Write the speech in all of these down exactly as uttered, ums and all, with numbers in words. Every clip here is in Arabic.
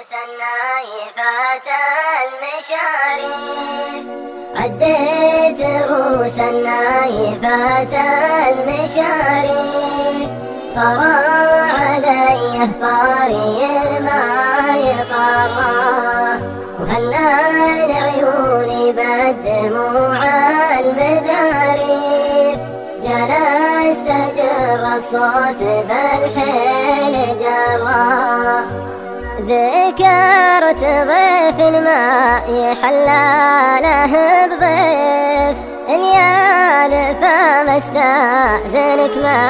دروس النايفات المشاريف، عديت دروس النايفات المشاريف، طرى عليه طاري ما يطرى، وهلال عيوني بالدموع المذاريف، جلست جر الصوت ذا الحيل جرى، ذكرت ضيف ما يحلى له بضيف، اليال فما استاذنك ما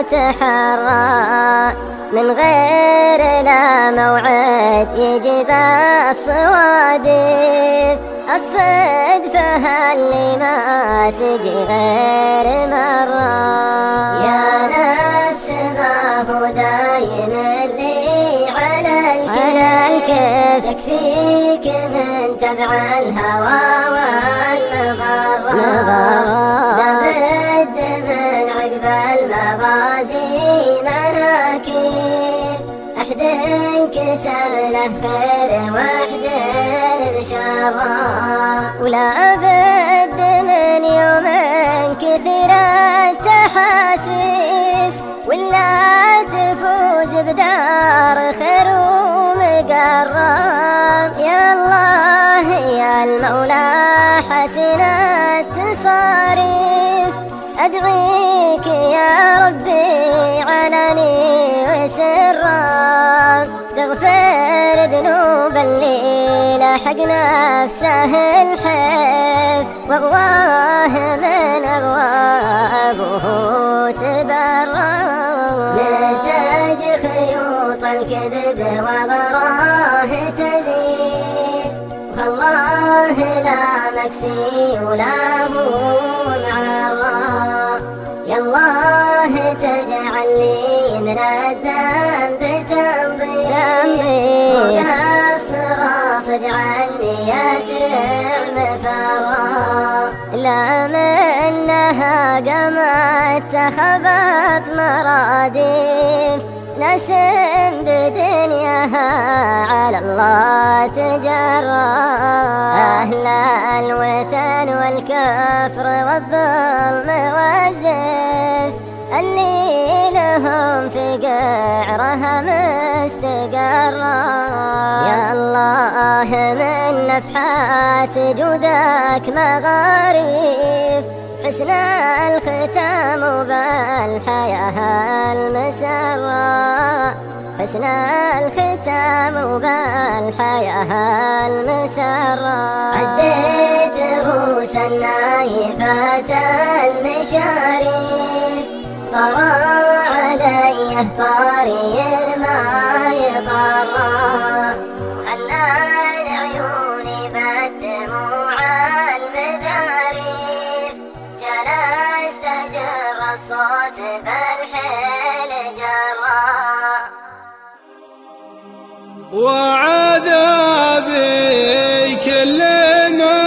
تحرى، من غير لا موعد يجيب الصوادف، الصدفة اللي ما تجي غير مرة، يا نفس ما هو دايم اللي على الكيف، يكفيك من تبع الهوى والمضرة، لابد من عقب المغازي مناكيف، أحد انكسر له خير واحد بشرى، ولا بد من يوم كثير التحاسيف، ولا تفوز بدار خير ومقرب، يا الله يا المولى حسن التصاريف، أدعيك يا ربي علني وسرا، تغفر ذنوب اللي لحق نفسه الحيف، واغواه من اغوابه تبرى، نسج خيوط الكذب وغراه تزيف، والله لا مكسي ولا مو معرى، يا الله تجعل لي من الذنب تنظيف، ويا الصراط اجعلني اسرع مفرا، لا منها قامت اتخذت مراديف، نسم بدنياها على الله تجرى، أهل الوثن والكفر والظلم والزيف، اللي لهم في قعرها مستقرة، يا الله من نفحات جودك مغاريف، حسن الختام وبالحياة المسرة، حسن الختام وبالحياة المسرة، عديت دروس النايفات المشاريف، طرى عليه طاري ما يطرى، وهلال عيوني بالدموع المذاريف، جلست جر الصوت ذا الحيل جرى، وعذابي كل ما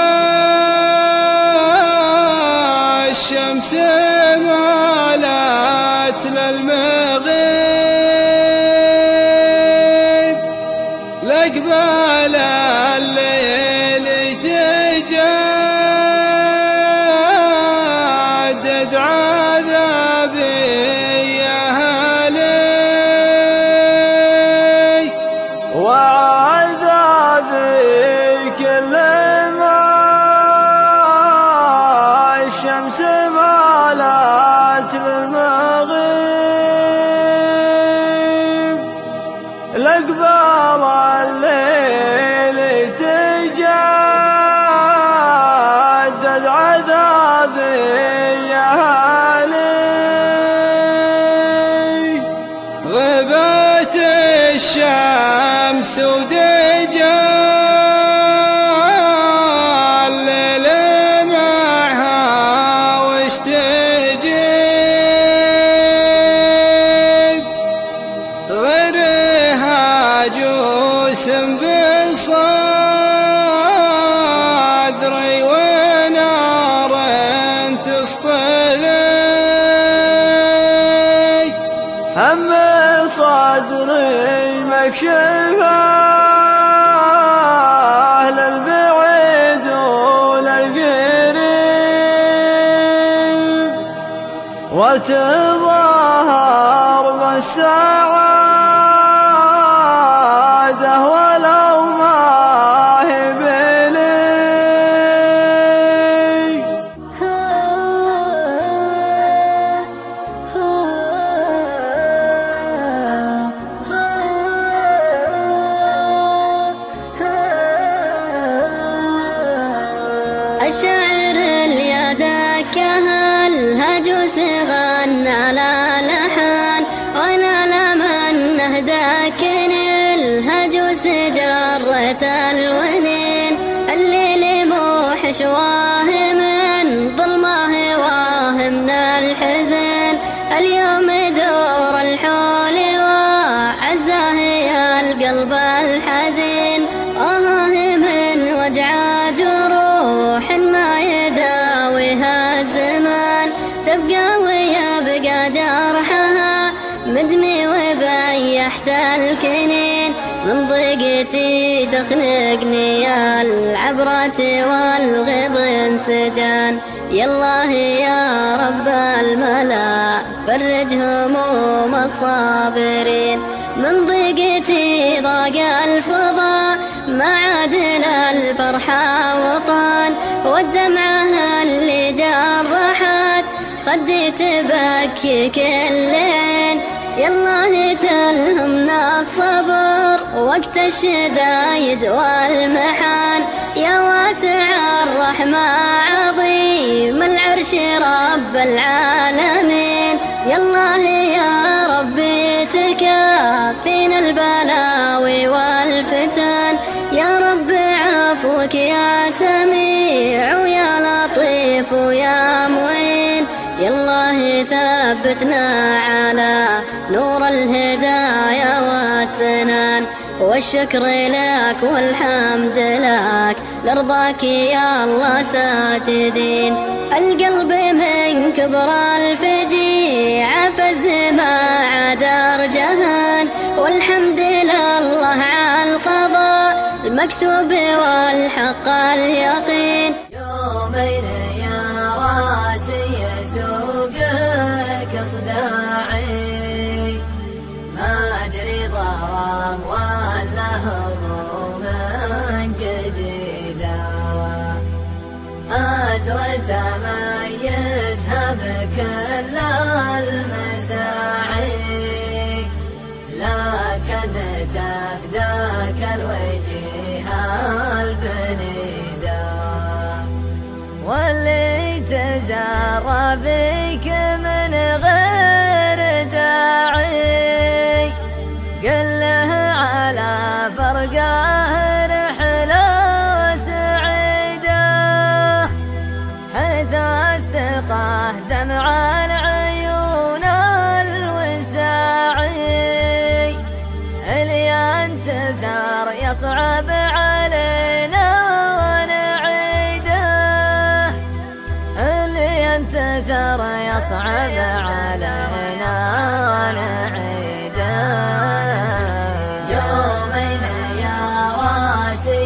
الشمس مالت للمغيب، لقبال الليل تجدد عذابي يا هلي، وعذابي كل ما الشمس مالت للمغيب، لقبال الليل تجدد عذابي يا هلي، غبت الشمس ودجى الليل معها وش تجيب، غيرها جوس بصدري ونار تسطلي، هم صدري مكشفة تظهر بالسعادة ولو ما هي بلي. الشعر اللي دكها الهجوس غنى لا لحن، وانا لمن نهداكن الهجوس جرت الونين. الليل موحش واهم من ظلمه واهم من الحزن، اليوم دور الحول وعزاه يا القلب الحزين. آه من وجع جروح ما يداويها الزمان، تبقى ويبقى جرحها مدمي وبيحت الكنين. من ضيقتي تخنقني العبرة والغض انسجان، يالله يا رب الملا فرج هموم الصابرين. من ضيقتي ضاق الفضا ما عادل الفرحة وطان، والدمعة اللي جرحت خدي تبكي كلين. يالله تلهمنا الصبر وقت الشدايد والمحان، يا واسع الرحمة عظيم العرش رب العالمين. يالله يا ربي تكافينا البلاوي والفتن، يا رب عفوك يا سميع ويا لطيف ويا معين. يالله ثبتنا على نور الهدايا والسنان، والشكر لك والحمد لك لرضاك يا الله ساجدين. القلب من كبر الفجيعة فز ما عاد جهان، والحمد لله على القضاء المكتوب والحق اليقين. يومين يا راسي يسوقك اصداعي، ما ادري ضرام ولا هموم جديده، أزرت أميزها بكل المساعي، لكن تفداك الوجيه البنيده. واللي تزرى بك من غير داعي، قل له على فرقه رحلة سعيدة، حيث الثقة دمع العيون الوساعي. اللي ينتثر يصعب علينا ونعيده، اللي ينتثر يصعب علينا ونعيده. يومين يا راسي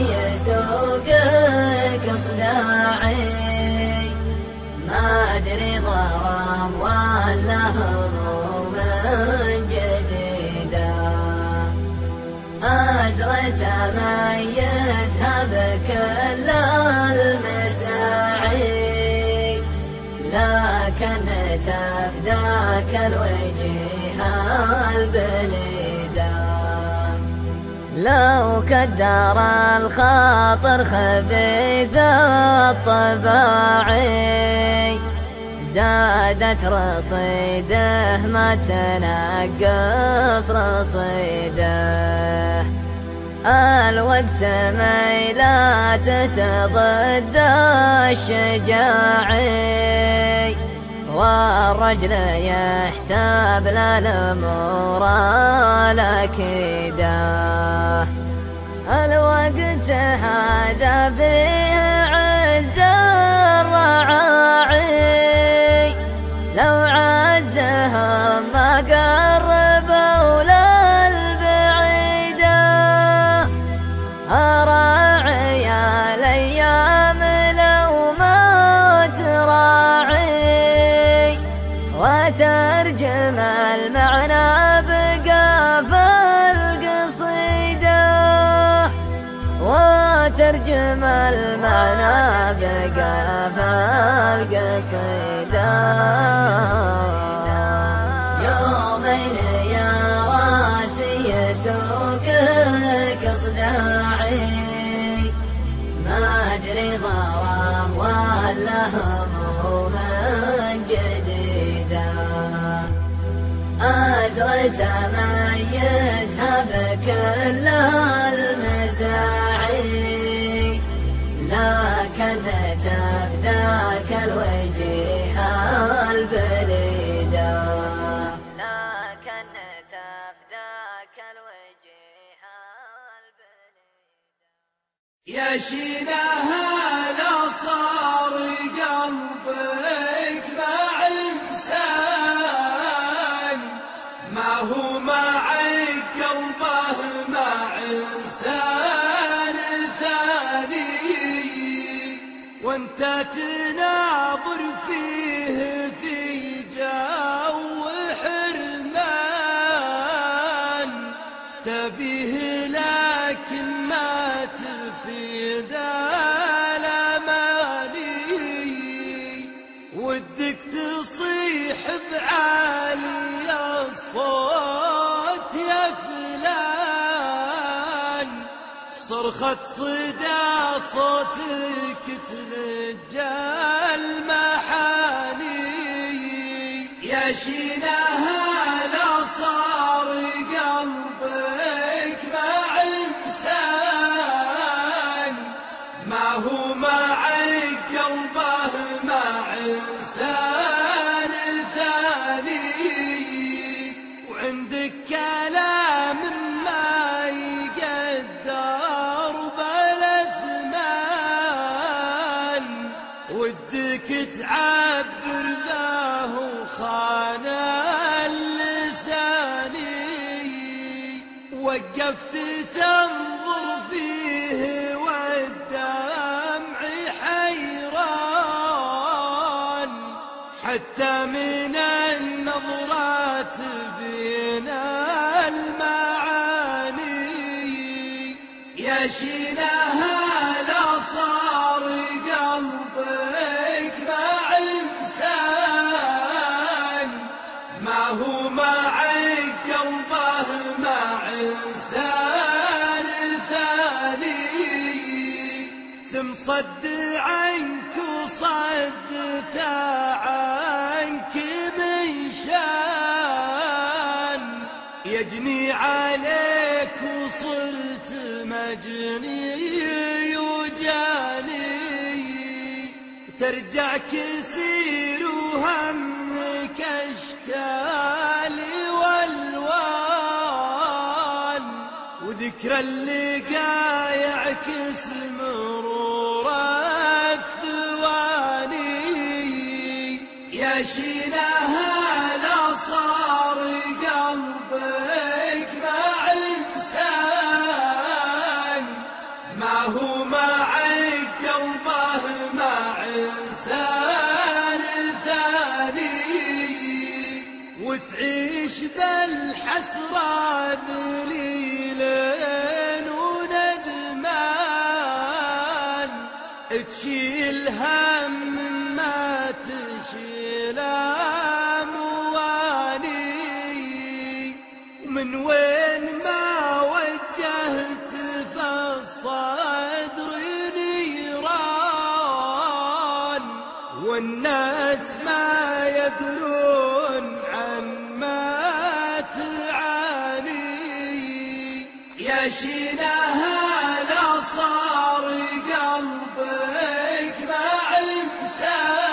يسوقك اصداعي، ما ادري ضرام ولا هموم جديده، أزرت أميزها بكل المساعي، لكن تفداك الوجيه البليده. لو كدر الخاطر خبيث الطباعي، زادت رصيده ما تنقص رصيده. الوقت ميلات تضد الشجاعي، والرجل يحسب للأمور الأكيدة. الوقت هذا فيه عز الرعاعي، لو عزهم ما قربوا للبعيدة. أراعي الأيام لو ما تراعي، وت وترجم المعنى بقى في القصيدة. يومين يا راسي يسوقك اصداعي، ما ادري ضرام ولا هموم جديدة. أزرت أميزها بكل المساعي، لكن تفداك الوجيه البليدة، لكن تفداك الوجيه البليدة. يا شيناها لا صار قلبك مع إنسان، ما هو مع قلبه مع إنسان ثاني، وانت تناظر فيه في جو حرمان، تبيه لكن ما تفيد الأماني، ودك تصيح بعالي الصوت يا فلان، صرخة صدى صوتك تلجى المحاني. يا شيناها لا صار قلبك مع إنسان، ما هو مع قلبه مع إنسان ثاني، وعندك كلام ما يقدر بالأثمان، ودك تعبر له خان اللساني، وقفت تنظر فيه والدمع حيران، حتى من النظرات بين المعاني. يا شيناها لا صار قلبك مع إنسان، ما هو مع قلبه مع إنسان ثاني، ثم صد عنك وصدت عنك من شان، يجني عليك وصرت مجني وجاني، ترجع كسير وهمك اشكال والوان، وذكرى اللقاء يعكس مرور الثواني. يا شيناها لا صار قلبك مع إنسان، ما هو مع قلبه مع إنسان ثاني، وتعيش بالحسرة ذليل وندمان، تشيل هم ما تشيل أمواني، ومن وين ما وجهت في الصدر نيران، والناس ما يدرون عما تعاني. يا شيناها لا صار قلبك مع إنسان،